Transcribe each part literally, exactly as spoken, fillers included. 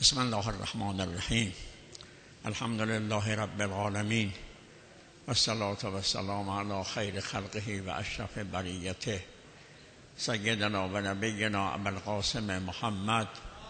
بسم الله الرحمن الرحیم. الحمد لله رب العالمین و الصلاة و السلام علی خیر خلقه و اشرف بریته سیدنا و نبینا ابوالقاسم محمد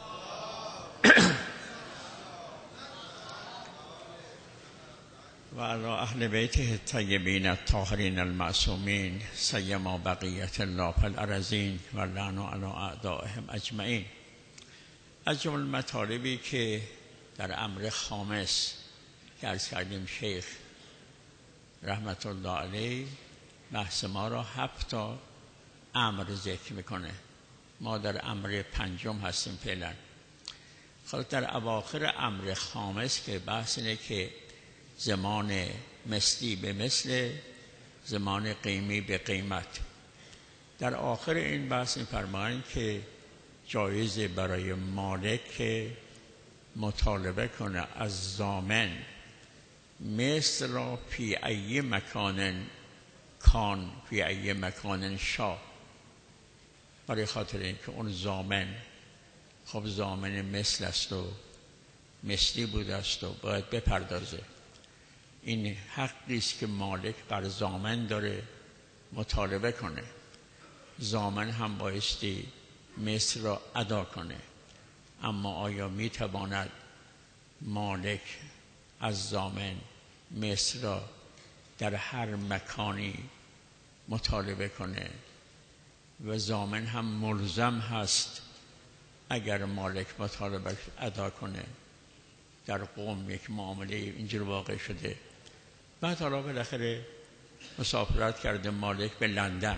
و علی اهل بیته الطیبین الطاهرین المعصومین سیما بقیة الله فی الارضین و اللعن علی اعدائهم اجمعین. از جمله مطالبی که در امر خامس که عرض کردیم شیخ رحمت الله علیه بحث ما را هفت تا امر ذکر میکنه. ما در امر پنجم هستیم فعلا. خب در اواخر امر خامس که بحث اینه که زمان مثلی به مثل، زمان قیمی به قیمت. در آخر این بحث می‌فرمایند که جایزه برای مالک که مطالبه کنه از ضامن مثل را فی ای مکان کان فی ای مکان شا، برای خاطر اینکه اون ضامن خب ضامن مثل است و مثلی بوده است و باید بپردازه. این حقی است که مالک بر ضامن داره مطالبه کنه. ضامن هم بایستی مثل را ادا کنه. اما آیا می تواند مالک از ضامن مثل را در هر مکانی مطالبه کنه و ضامن هم ملزم هست اگر مالک مطالبه ادا کنه؟ در قوم یک معامله اینجور واقع شده. بعد حالا بالاخره مسافرت کرده مالک به لندن،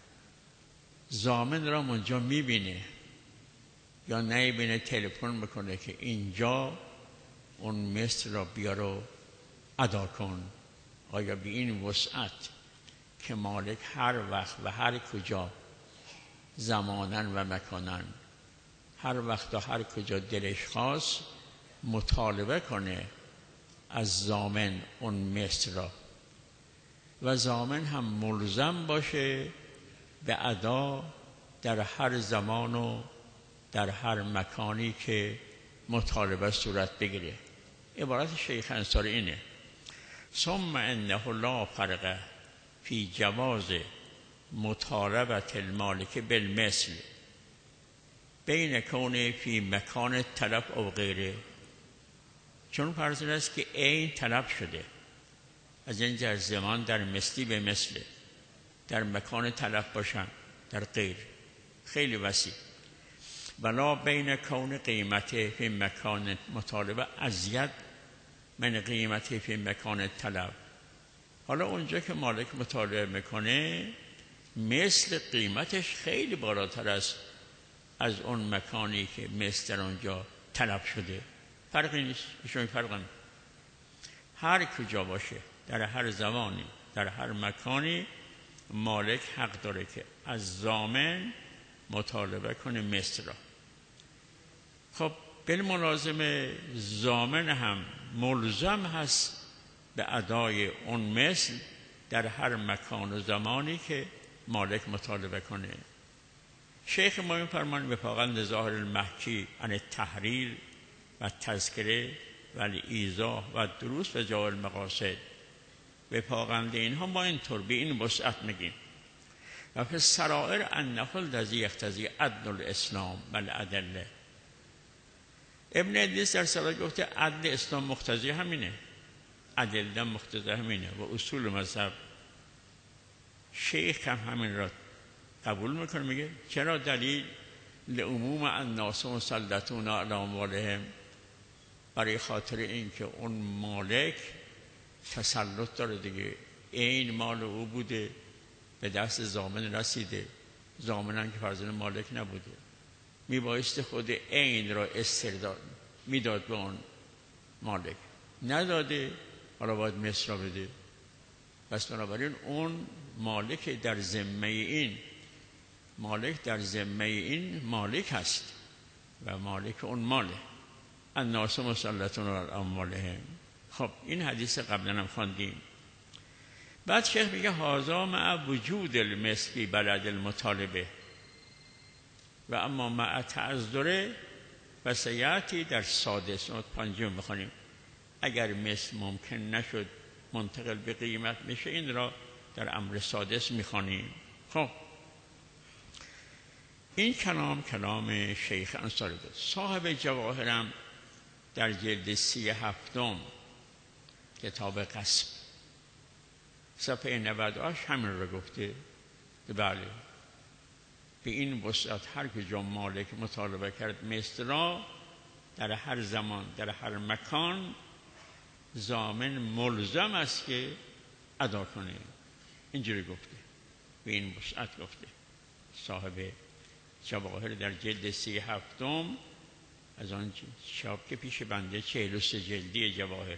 ضامن را اونجا میبینه یا نمیبینه، تلفن میکنه که اینجا اون مثل را بیار و ادا کن. آیا به این وسعت که مالک هر وقت و هر کجا زمانن و مکانن هر وقت و هر کجا دلش خواست مطالبه کنه از ضامن اون مثل را و ضامن هم ملزم باشه به ادا در هر زمان و در هر مکانی که مطالبه صورت بگیره؟ عبارت شیخ انصاری اینه: ثم انه لا فرق فی جواز مطالبه المالک بالمثل بین کونه فی مکان طلب او غیره. چون فرض است که عین طلب شده، از این جهت زمان در مثلی به مثل، در مکان طلب باشن، در غیر، خیلی وسیع. ولا بین کون قیمته فی مکان مطالبه ازید من قیمته فی مکان طلب. حالا اونجا که مالک مطالبه میکنه مثل قیمتش خیلی بالاتر است از اون مکانی که مثل در اونجا طلب شده. فرقی نیست، ایشون فرق نیست. هر کجا باشه، در هر زمانی، در هر مکانی مالک حق داره که از ضامن مطالبه کنه مثل را. خب بالملازمه ضامن هم ملزم هست به ادای اون مثل در هر مکان و زمانی که مالک مطالبه کنه. شیخ ما می‌فرمایند وفاقاً ظاهر المحکی عن التحریر و تذکره و ایضاح و دروس و جوال المقاصد. وفاقاً اینها ما اینطور به این وسعت میگیم. و فی السرائر انه الذی یقتضی عدل الاسلام و العدله. ابن ادریس در سرائر گفته عدل اسلام مقتضی همینه، عدل مقتضی همینه و اصول مذهب. شیخ هم همین را قبول میکنه، میگه چرا؟ دلیل لعموم الناس مسلطون علی اموالهم، برای خاطر اینکه اون مالک تسلط داره دیگه. این مال او بوده، به دست ضامن رسیده، ضامن هم که فرزند مالک نبوده، میبایست خود این را استرداد میداد به اون مالک، نداده، حالا باید مثل را بده. پس بنابراین اون مالک در ذمه این مالک در ذمه این مالک هست و مالک اون ماله. الناس مسلطون علی اموالهم. خب این حدیث قبلا هم خواندیم. بعد شیخ میگه هذا مع وجود المثل فی بلد المطالبه و اما مع تعذر و سیاتی در سادس نوت پنجم بخونیم. اگر مثل ممکن نشد منتقل به قیمت میشه، این را در امر سادس میخوانیم. خب این کلام کلام شیخ انصاری بود. صاحب جواهرم در جلد سی هفتم کتاب قصب صفحه نود و هشت همین رو گفته. بله، به این وسعت هر کجا مالک مطالبه کرد مثل را در هر زمان در هر مکان ضامن ملزم است که ادا کنه. اینجوری گفته، به این وسعت گفته صاحب جواهر در جلد سی هفتم از آن چاپ که پیش بنده چهل و سه جلدی جواهر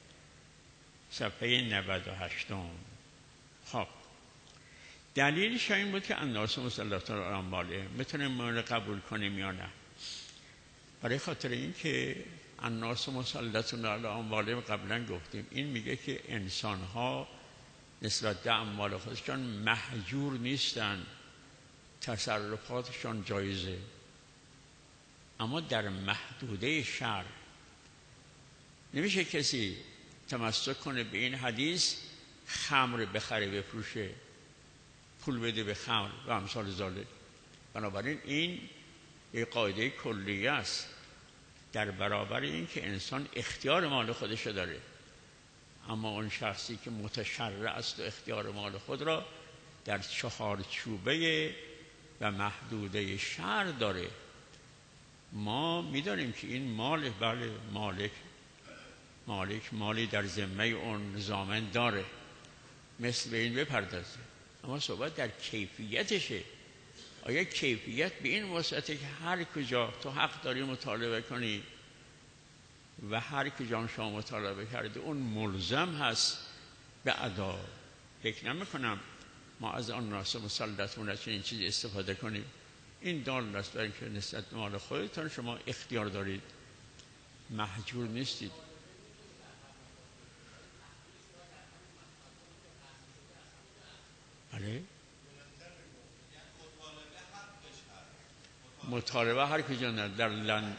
صفحه نود و هشتم. خب دلیلش این بود که الناس مسلطون علی اموالهم میتونیم ما رو قبول کنیم یا نه. برای خاطر این که الناس مسلطون علی اموالهم قبلا گفتیم، این میگه که انسان‌ها نسبت به اموال خودشان محجور نیستن، تصرفاتشان جایزه، اما در محدوده شرع. نمیشه کسی تمسک کنه به این حدیث خمر بخره بفروشه، پول بده به خمر و امثال ذالک. بنابراین این یک قاعده کلیه است در برابر این که انسان اختیار مال خودش داره، اما اون شخصی که متشرع است و اختیار مال خود را در چهارچوبه و محدوده شرع داره. ما می‌دانیم که این مال، بله مالک مالک مالی در ذمه اون ضامن داره، مثل به این بپردازه، اما صحبت در کیفیتشه. آیا کیفیت به این وسعته که هر کجا تو حق داری مطالبه کنی و هر کجا شما مطالبه کرده اون ملزم هست به ادا؟ فکر نمی‌کنم ما از آن ناس مسلطون از این چیزی استفاده کنیم. این دال است برای اینکه نسبت به مال خودتان شما اختیار دارید، محجور نیستید. بله، مطالبه هر کجا نه. در لن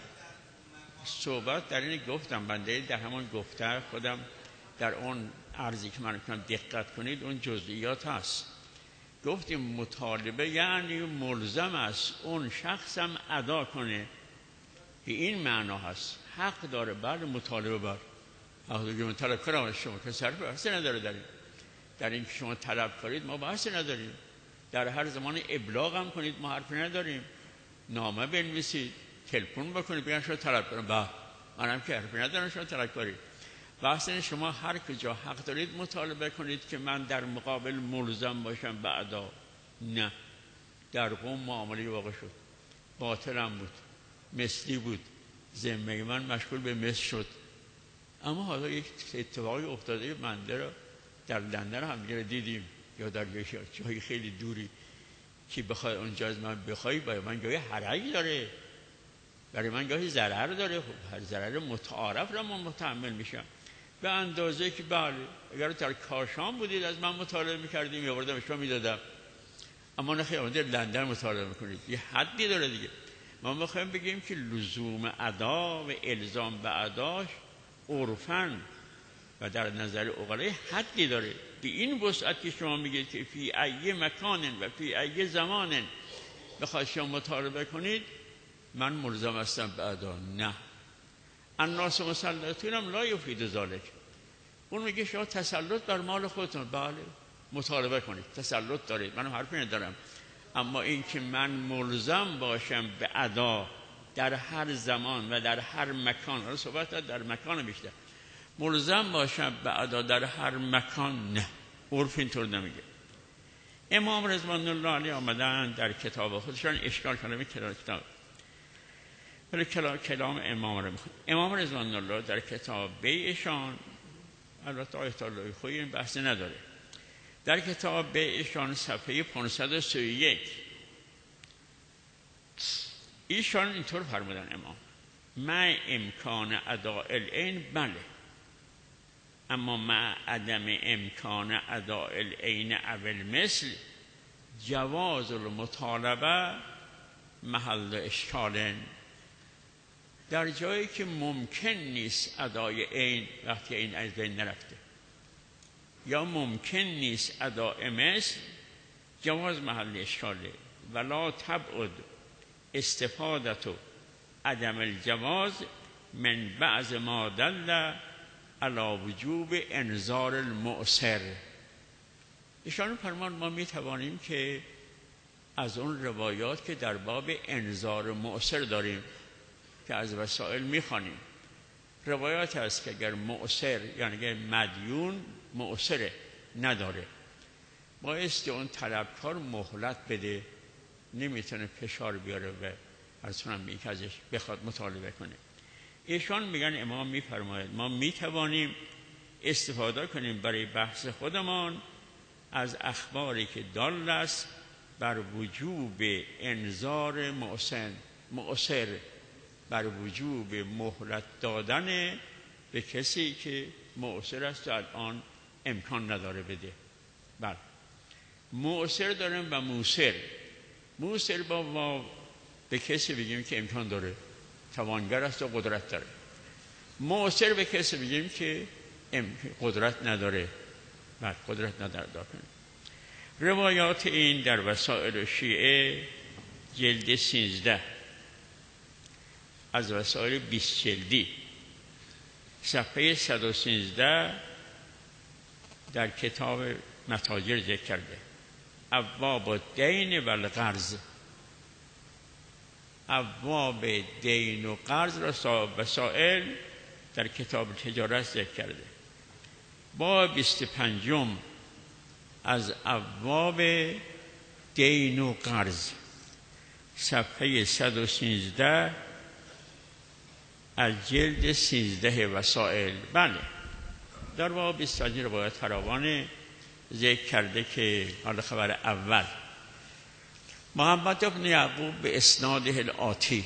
صحبت در این گفتم بنده در همان گفته خودم در اون عرضی که من کنم دقت کنید، اون جزئیات هست. گفتیم مطالبه یعنی ملزم است اون شخصم ادا کنه، به این معنا هست. حق داره، بله مطالبه بر حق داره. من طلب کنم از شما که صرف بحثی نداره در این در این که شما طلب کنید ما بحثی نداریم. در هر زمان ابلاغ هم کنید ما حرفی نداریم. نامه بنویسید، تلفن بکنید بگن شما طلب کنید، با منم که حرفی ندارم شما طلب کنید. بحث این شما هر کجا حق دارید مطالبه کنید که من در مقابل ملزم باشم به ادا. نه، در قوم معامله واقع شد، باطلم بود، مثلی بود، ذمه من مشغول به مثل شد. اما حالا یک اتفاقی افتاده منده را در لندن هم دیگه دیدیم یا در جایی خیلی دوری که بخوای اونجا از من بخوای برای من گاهی حرجی داره، برای من گاهی ضرر داره. خب هر ضرر متعارف را من متحمل میشم به اندازه که بله اگر در کاشان بودید از من مطالبه میکردیم یا بردم شما میدادم، اما نه خیلی در لندن مطالبه میکنید. یه حدی داره دیگه. ما میخوایم بگیم که لزوم ادا و الزام به اداش عرفاً و در نظر عقلای حدی داره. به این وسعت که شما میگید که فی ای مکان و فی ای زمان بخواید شما مطالبه کنید من ملزم هستم به ادا، نه. الناس مسلطون هم لا یفید ذالک. اون میگه شما تسلط بر مال خودتون، بله مطالبه کنید، تسلط دارید، منم حرفی ندارم، اما این که من ملزم باشم به ادا در هر زمان و در هر مکان، حالا صحبت در مکان بیشتر، ملزم باشم به ادا در هر مکان، نه. عرف اینطور نمیگه. امام رضوان الله علیه آمدن در کتاب خودشان اشکال کلام کتاب ولی کلام امام رو میخواد. امام رضوان الله در کتاب بیعشان، البته آیت الله خویی این بحث نداره، در کتاب بیعشان صفحه پانصد و سی و یک ایشان اینطور فرمودن امام: مع امکان اداء العین بله، اما مع عدم امکان اداء العین او المثل جواز المطالبه محل اشکال. در جایی که ممکن نیست ادای عین وقتی این از بین نرفته، یا ممکن نیست ادای مثل، جواز محل اشکاله. ولا تبعد استفادت و عدم الجواز من بعض ما دل علی وجوب انذار المؤثر. ایشان فرمان ما می توانیم که از اون روایات که در باب انذار مؤثر داریم که از وسائل می خوانیم، روایات هست که اگر مؤثر یعنی اگر مدیون مؤثر نداره، بایستی اون طلبکار مهلت بده، نمیتونه فشار بیاره و ارسونم بی که ازش بخواد مطالبه کنه. ایشان میگن امام میفرماید ما میتوانیم استفاده کنیم برای بحث خودمان از اخباری که دال است بر وجوب انذار مؤثر مؤثر بر وجوب مهلت دادن به کسی که مؤثر است و الان امکان نداره بده. بله، مؤثر داریم و موثر. موثر با ما به کسی بگیم که امکان داره، توانگر است و قدرت داره. مؤثر به کسی بگیم که قدرت نداره، بله قدرت نداره داکنه. روایات این در وسائل شیعه جلد سیزده از وسائل بیست جلدی صفحه صد و سیزده در کتاب متاجر ذکر کرده. ابواب دین و القرض، ابواب دین و قرض را صاحب وسائل در کتاب تجارت ذکر کرده. باب بیست و پنجم از ابواب دین و قرض صفحه صد و سیزده از جلد سیزده وسائل. بله، در باب بیست و پنج روایت فراوان ذکر کرده که حالا خبر اول محمد ابن یعقوب به اسناده الآتی،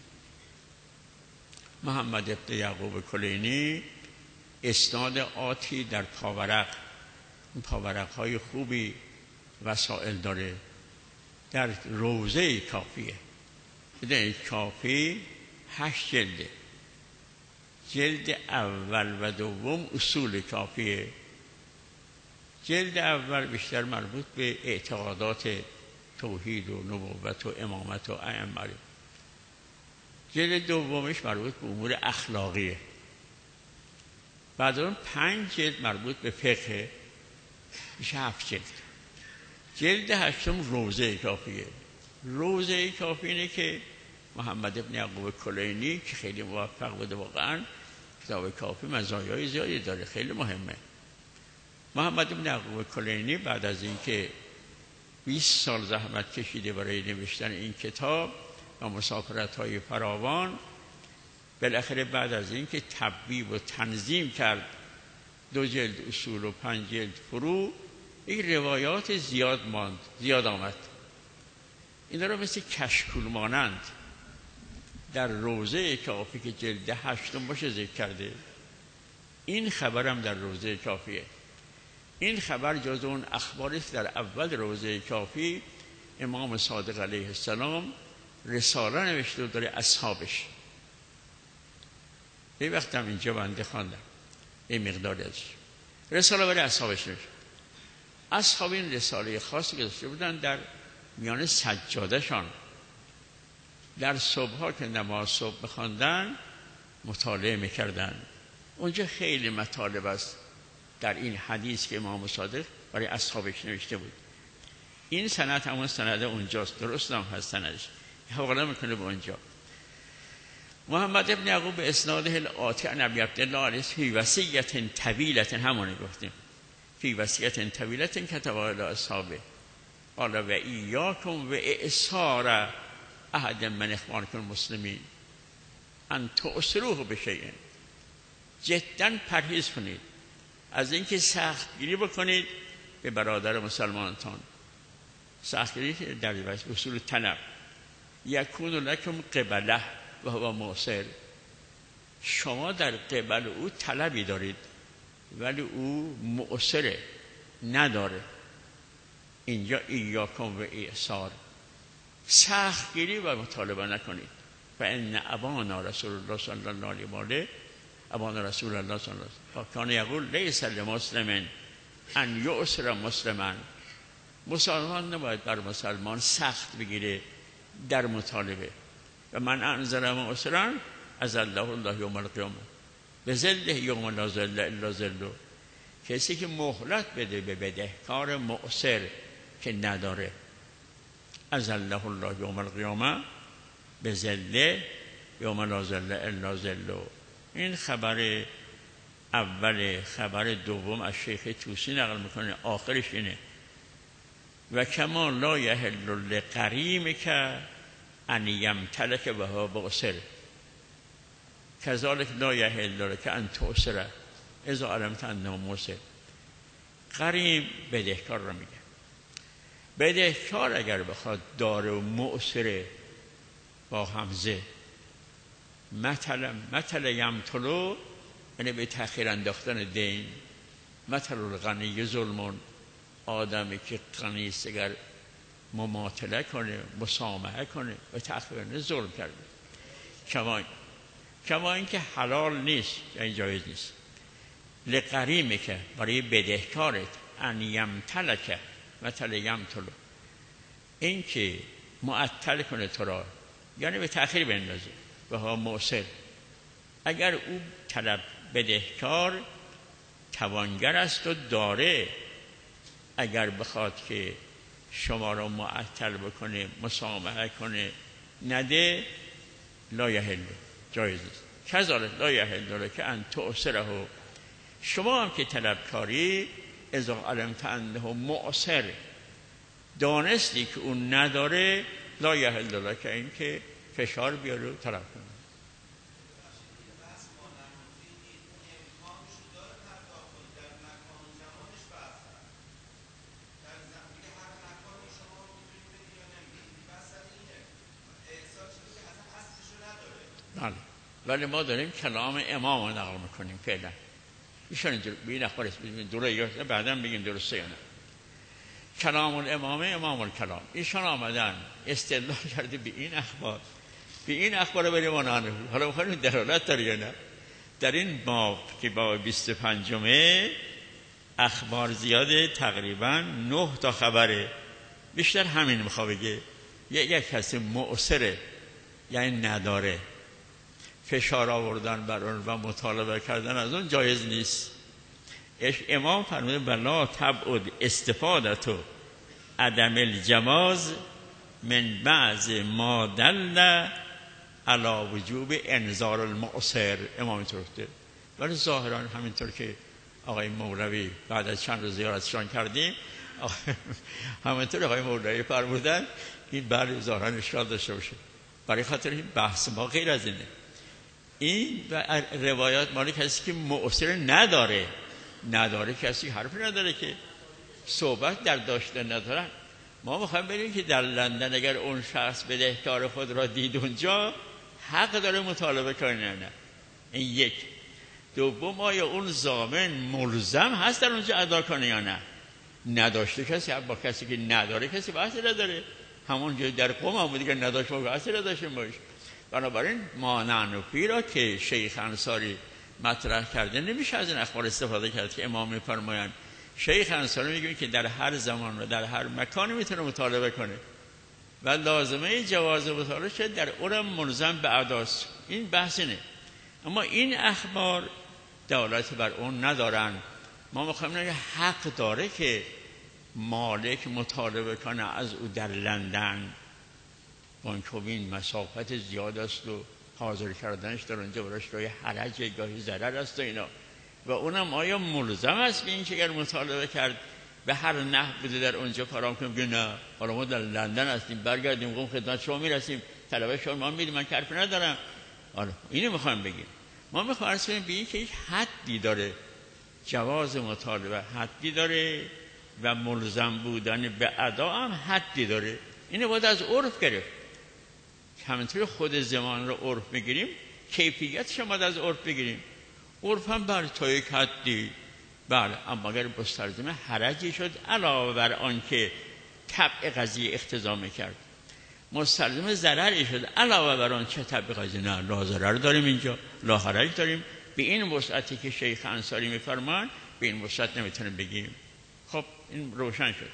محمد ابن یعقوب کلینی اسناد آتی در پاورق، این پاورق های خوبی وسائل داره، در روزه کافیه. بدون کافی هشت جلده، جلد اول و دوم اصول کافیه. جلد اول بیشتر مربوط به اعتقادات توحید و نبوت و امامت و ائمه، جلد دومش مربوط به امور اخلاقیه. بعد اون پنج جلد مربوط به فقه، میشه هفت جلد. جلد هشتم روزه کافیه. روزه کافی اینه که محمد ابن یعقوب کلینی که خیلی موفق بوده، واقعا کتاب کافی مزایای زیادی داره، خیلی مهمه. محمد ابن یعقوب کلینی بعد از اینکه بیست سال زحمت کشیده برای نوشتن این کتاب و مسافرت‌های فراوان، بالاخره بعد از اینکه تبییب و تنظیم کرد دو جلد اصول و پنج جلد فروع، این روایات زیاد ماند، زیاد آمد. این رو مثل کشکول مانند در روزه کافی که جلد هشتم باشه ذکر کرده. این خبرم در روزه کافیه. این خبر جز اون اخباری است در اول روزه کافی امام صادق علیه السلام رساله نوشته داره اصحابش. یه وقت هم اینجا بنده خواندم این مقداری ازش، رساله برای اصحابش نوشته. اصحاب این رساله خاصی که داشته بودن در میان سجادهشان در صبحها که نماز صبح بخواندن مطالعه میکردن. اونجا خیلی مطالب است در این حدیث که امام صادق برای اصحابش نوشته بود. این سند همون سند اونجاست، درست هم هست سندش، حواله میکنه به اونجا. محمد ابن یعقوب به اسناده الآتی عن ابی عبدالله علیه فی وصیت طویلة، همونه گفتیم فی وصیت طویلة کتبها الی اصحابه قال و ایاکم و اعصار احد من اخوانکم المسلمین ان تؤثروه بشیء، جدا پرهیز کنید از اینکه سختگیری بکنید به برادر مسلمانتان. سختگیری در اصول طلب، یکون لکم قبله و هو موثر، شما در قبل او طلبی دارید ولی او مؤثره، نداره. اینجا ایاکم و اعصار، سختگیری و مطالبه نکنید. فان ابانا رسول الله صلی الله علیه و آله ابانا رسول الله صلی الله علیه و آله کان یقول لیس لمسلم ان یؤسر مسلما. مسلمان نباید بر مسلمان سخت بگیره در مطالبه. و من انزل مؤسرا اذله الله یوم القیامه بذله یوم لا ذل الا ذله. کسی که مهلت بده به بدهکار مؤسر که نداره، اذله الله یوم القیامه بذله یوم لا ذل الا ذله. این خبر اول. خبر دوم از شیخ طوسی نقل میکنه، آخرش اینه و کما لا یحل لغریمک ان یمتلک و هو مؤسر کذالک لا یحل لک ان تؤسر اذا علمت انه مؤسر. غریم بدهکار رو میگه. بدهکار اگر بخواد داره و مؤسر با همزه مثلا مثل یمتلو، یعنی به تأخیر انداختن دین. مثل الغنی ظلمون، آدمی که غنی است اگر مماطله کنه مسامحه کنه و تأخیر ظلم کرده. کما کما اینکه حلال نیست، یعنی جایز نیست. لغریمه که برای بدهکارت ان یمتلک مثل یمتلو، این که معطل کنه تو را، یعنی به تأخیر بندازه و ها مؤسر. اگر او طلب بدهکار توانگر است و داره، اگر بخواد که شما را معطل بکنه مسامحه کنه نده، لا یحل، جایز نیست. کذالک لا یحل که ان تؤسره، شما هم که طلبکاری اذا علمت انه مؤسر، دانستی که اون نداره، لا یحل که این که فشار بیاره و طلب کنه. بله، ولی ما داریم کلام امام رو نقل میکنیم فعلا. ایشان اینجور به این اخبار اسم دوره یا بعدا بگیم درسته یا نه. کلام الامام امام الکلام. ایشان آمدن استدلال کرده به این اخبار، به این اخبار بریم آنه. حالا میخوایم دلالت داره یا نه. در این باب که باب بیست و پنجمه اخبار زیاده، تقریبا نه تا خبره. بیشتر همین میخواه بگه یک کسی مؤسره، یعنی نداره، فشار آوردن بر اون و مطالبه کردن از اون جایز نیست. امام فرموده بلا تبعد استفادتو عدم الجواز من بعض ما دل علی وجوب انذار المؤسر. امام اینطور گفته. ولی ظاهرا همینطور که آقای مولوی بعد از چند روز زیارتشان کردیم، همینطور آقای مولوی فرمودن این بله ظاهرا اشکال داشته باشه. برای خاطر این بحث ما غیر از اینه. این روایات مالی کسی که مؤثر نداره، نداره کسی حرفی نداره که صحبت در داشتن ندارن. ما میخوایم بریم که در لندن اگر اون شخص بدهکار خود را دید اونجا، حق داره مطالبه کنه نه. این یک. دوم آیا اون ضامن ملزم هست در اونجا ادا کنه یا نه؟ نداشته کسی با کسی که نداره کسی بحثی نداره. همون جای در قوم هم بودی که نداشت ما بحثی نداشتیم باش. بنابراین مانعنفی را که شیخ انصاری مطرح کرده نمیشه از این اخبار استفاده کرد که امام میفرمایند. شیخ انصاری میگه که در هر زمان و در هر مکانی میتونه مطالبه کنه و لازمه جواز مطالبه شد در اونم ملزم به اداست. این بحث اینه. اما این اخبار دلالت بر اون ندارن. ما میخوایم بگیم حق داره که مالک مطالبه کنه از او در لندن، بانکوبین مسافت زیاد است و حاضر کردنش در اونجا براش گاهی حرج گاهی ضرر است و اینا، و اونم آیا ملزم است به این که اگر مطالبه کرد به هر نحو بوده در اونجا کارام کنیم که نه حالا ما در لندن هستیم برگردیم قوم خدمت شما میرسیم طلبه شما میدیم من حرفی ندارم. حالا اینو میخوایم بگیم. ما میخوایم عرض کنیم به این که یک حدی داره، جواز مطالبه حدی داره و ملزم بودن به ادا هم حدی داره. اینو باید از عرف گرفت. همینطور خود زمان رو عرف بگیریم، کیفیتش هم باید از عرف بگیریم. عرف هم بر تا یک حدی بله، اما اگر مستلزم حرجی شد علاوه بر آن که طبع قضیه اقتضا میکرد. مستلزم ضرری شده. علاوه بر آن چه تبلیغاتی؟ نه، لا ضرر داریم اینجا، لا حرج داریم. به این وسعتی که شیخ انصاری میفرمان به این وسعت نمیتونیم بگیم. خب این روشن شد.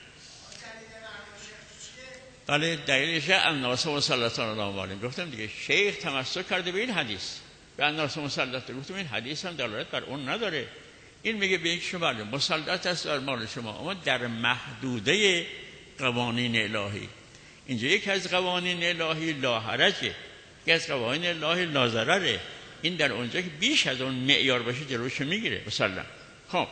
بله دلیلش الناس مسلطون علی اموالهم. گفتم دیگه شیخ تمسک کرده به این حدیث، به الناس مسلطون. گفتم این حدیث هم دلالت بر اون نداره. این میگه به یک شما مسلط است بر مال شما، اما در محدوده قوانین الهی. اینجا یک از قوانین الهی لا حرجه، یک از قوانین الهی لا ضرره. این در اونجا که بیش از اون معیار باشه جلوش میگیره مثلا. خب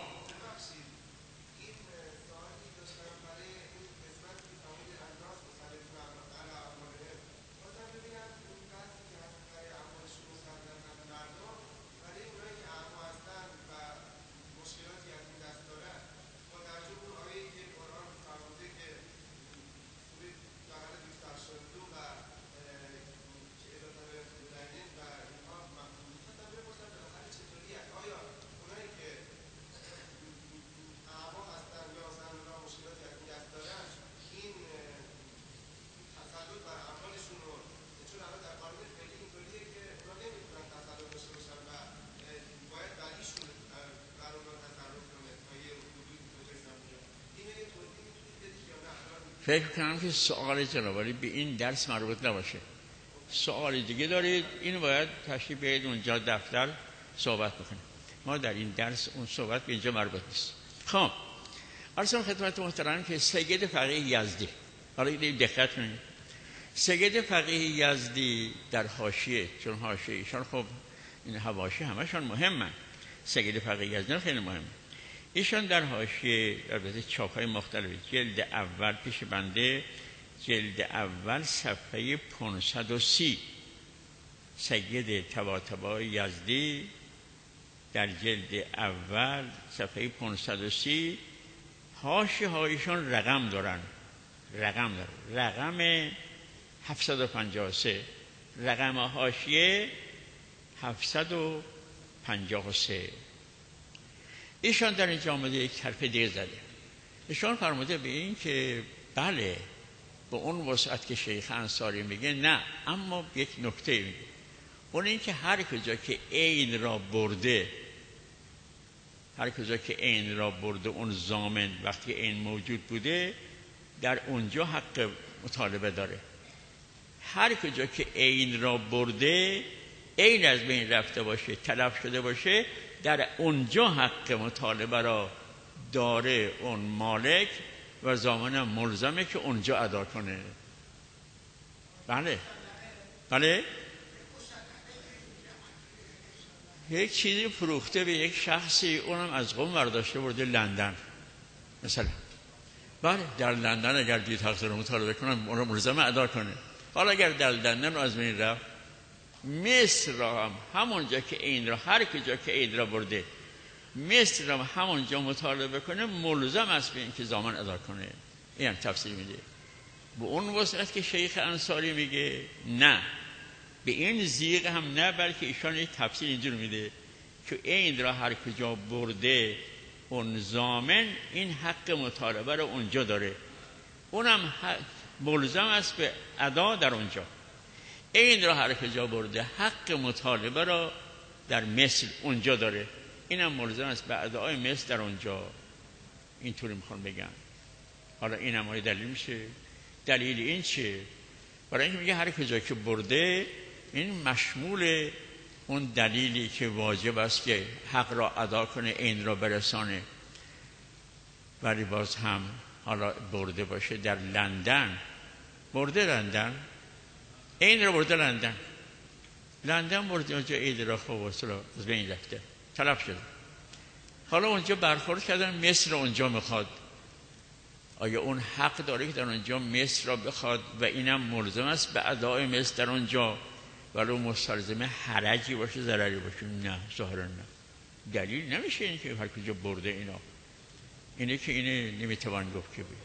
فکر کنم که سوال جنابالی به این درس مربوط نباشه. سوال دیگه دارید، این باید تشریف بیارید اونجا دفتر صحبت بکنیم. ما در این درس اون صحبت به اینجا مربوط نیست. خب عرضم خدمت محترم که سید فقیه یزدی، حالا این دقت کنید، سید فقیه یزدی در حاشیه، چون حاشیه ایشان خب این حواشی همشون مهمه، سید فقیه یزدی خیلی مهمه. ایشان در حاشیه البته چاپ‌های مختلفی، جلد اول پیش بنده، جلد اول صفحه پانصد و سی، سید طباطبای یزدی در جلد اول صفحه پانصد و سی، حاشیه هایشان رقم دارن، رقم دارن، رقم هفتصد و پنجاه و سه، رقم حاشیه هفتصد و پنجاه و سه. ایشان در اینجا آمده یک حرف دیگه زده. ایشان فرموده به این که بله به اون وسعت که شیخ انصاری میگه نه، اما یک نکته میگه، اون این که هر کجا که عین را برده، هر کجا که عین را برده اون ضامن وقتی عین موجود بوده در اونجا حق مطالبه داره. هر کجا که عین را برده، عین از بین رفته باشه، تلف شده باشه، در اونجا حق مطالبه را داره اون مالک و ضامن ملزمه که اونجا ادا کنه. بله بله یک چیزی فروخته به یک شخصی، اونم از قم برداشته برده لندن مثلا، بله در لندن اگر دید حق داره مطالبه کنه اون ملزمه ادا کنه. حالا اگر در لندن از بین رفت، مصر را هم همونجا که این را، هر کجا که این را برده مصر را همونجا مطالبه کنه، ملزم است به این که ضامن ادا کنه. این هم تفسیر میده. به اون وسعت که شیخ انصاری میگه نه، به این زیغ هم نه، بلکه ایشان یک تفسیر اینجور میده که این را هر کجا برده اون ضامن این حق مطالبه را اونجا داره، اونم ملزم است به ادا در اونجا. این را هر کجا برده حق مطالبه را در مصر اونجا داره، اینم ملزم است به ادای مصر در اونجا. اینطوری میخوان بگن. حالا این هم دلیل میشه. دلیل این چه؟ برای اینکه میگه هر کجا که برده، این مشمول اون دلیلی که واجب است که حق را ادا کنه، این را برسانه. ولی باز هم حالا برده باشه در لندن، برده لندن، این را برده لندن، لندن برده اونجا عید را خوب وصلا از بین رفته، تلف شده. حالا اونجا برخورد کردن، مصر اونجا میخواد. آیا اون حق داره که در اونجا مصر را بخواد و اینم ملزم است به ادای مصر در اونجا، ولی مستلزم حرجی باشه، ضرری باشه؟ نه، ظاهرا نه. دلیل نمیشه این که هر کجا برده اینا. اینه که اینه نمیتوان گفت که بید.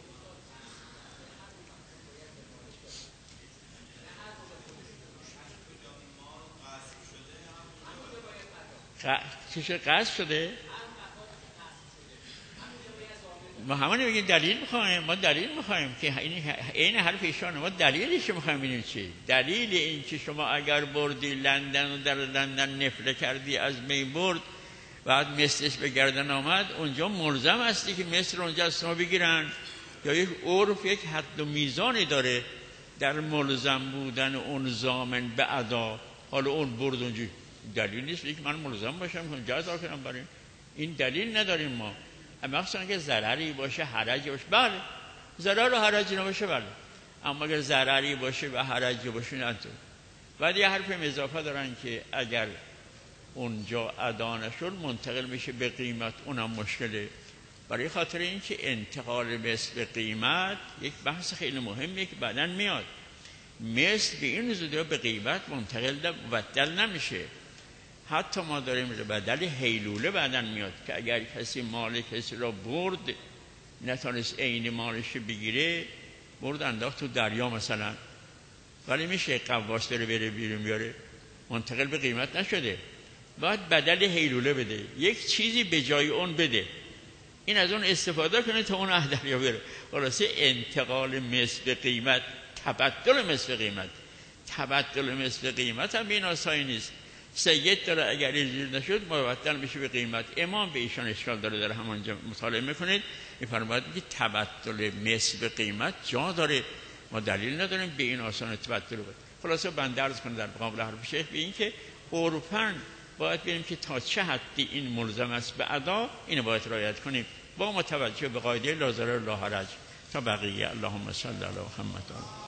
چیشه قصد شده؟ ما همون میگیم دلیل میخوایم، ما دلیل میخوایم که این این حرف ایشانه، ما دلیلش میخوایم ببینیم چی دلیل این که شما اگر بردی لندن و در لندن نفله کردی از می برد بعد مثلش به گردن آمد، اونجا ملزم هستی که مثل اونجا از شما بگیرن، یا یک عرف یک حد و میزانی داره در ملزم بودن اون ضامن به ادا. حالا اون برد اونجا دلیل نیست که من ملزم باشم که اونجا ادا کنم، برای این دلیل نداریم ما. اما مخصوصا که ضرری باشه حرجی باشه، بله ضرر و حرجی نباشه بله، اما اگر ضرری باشه و حرجی باشه نه. بعد یه حرف اضافه دارن که اگر اونجا ادا نشد منتقل میشه به قیمت، اونم مشکله. برای خاطر اینکه انتقال مثل به قیمت یک بحث خیلی مهمیه که بعداً میاد. مثل به این زودی به قیمت منتقل مبدل نمیشه، حتی ما داریم بدل حیلوله بعداً میاد که اگر کسی مال کسی را برد نتونست عین مالش بگیره، برد انداخت تو دریا مثلا، ولی میشه قواس داره بره بیرون بیاره، منتقل به قیمت نشده، باید بدل حیلوله بده، یک چیزی به جای اون بده، این از اون استفاده کنه تا اون دریا بره. خلاصه انتقال مثل به قیمت، تبدل مثل به قیمت، تبدل مثل به قیمت هم بیناسایی نیست. سید داره اگر اینجور نشد مبدل میشه به قیمت. امام به ایشان اشکال داره، در همانجا مطالعه میکنید میفرماید که تبدل مثل به قیمت جا داره، ما دلیل نداریم به این آسان تبدل بود. خلاصه بنده عرض کنم در مقابل حرف شیخ به این که عرفاً باید ببینیم که تا چه حدی این ملزم است به ادا، اینو باید رعایت کنیم با متوجه به قاعده لا ضرر لا حرج تا بقیه. اللهم صل علی محمد.